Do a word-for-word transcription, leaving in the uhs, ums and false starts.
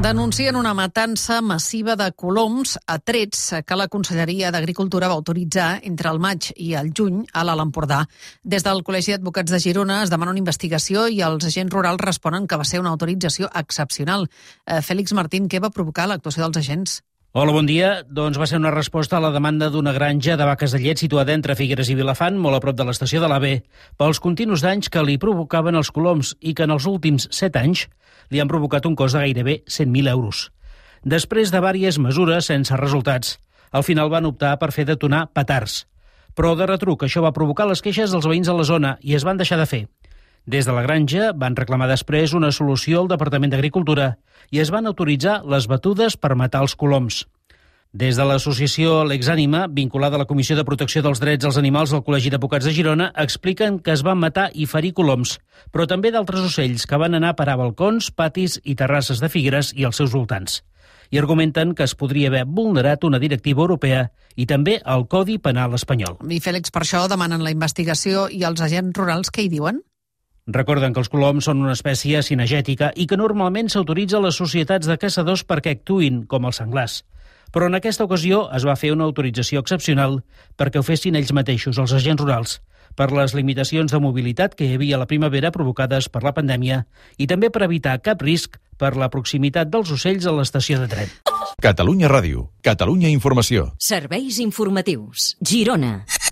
Denuncien una matança massiva de coloms a trets que la Conselleria d'Agricultura va autoritzar entre el maig i el juny a l'Alt Empordà. Des del Col·legi d'Advocats de Girona es demana una investigació i els agents rurals responen que va ser una autorització excepcional. Eh, Fèlix Martín, què va provocar l'actuació dels agents? Hola, bon dia. Doncs va ser una resposta a la demanda d'una granja de vaques de llet situada entre Figueres i Vilafant, molt a prop de l'estació de l'A B, pels continus danys que li provocaven els coloms i que en els últims set anys li han provocat un cost de gairebé cent mil euros. Després de diverses mesures sense resultats, al final van optar per fer detonar petards. Però de retruc això va provocar les queixes dels veïns de la zona i es van deixar de fer. Des de la granja van reclamar després una solució al Departament d'Agricultura i es van autoritzar les batudes per matar els coloms. Des de l'associació L'Exànima, vinculada a la Comissió de Protecció dels Drets als Animals del Col·legi d'Advocats de Girona, expliquen que es van matar i ferir coloms, però també d'altres ocells que van anar a parar a balcons, patis i terrasses de Figueres i els seus voltants. I argumenten que es podria haver vulnerat una directiva europea i també el Codi Penal espanyol. I Fèlix, per això demanen la investigació i els agents rurals què hi diuen? Recorden que els coloms són una espècie cinegètica i que normalment s'autoritza a les societats de caçadors perquè actuïn com els senglars. Però en aquesta ocasió es va fer una autorització excepcional perquè ho fessin ells mateixos, els agents rurals, per les limitacions de mobilitat que hi havia a la primavera provocades per la pandèmia i també per evitar cap risc per la proximitat dels ocells a l'estació de tren. Catalunya Ràdio, Catalunya Informació. Serveis informatius. Girona.